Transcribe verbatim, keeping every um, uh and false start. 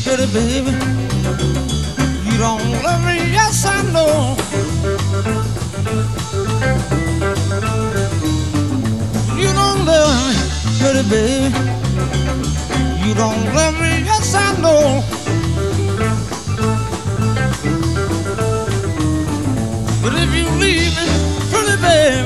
pretty baby. You don't love me, yes I know. You don't love me, pretty baby. You don't love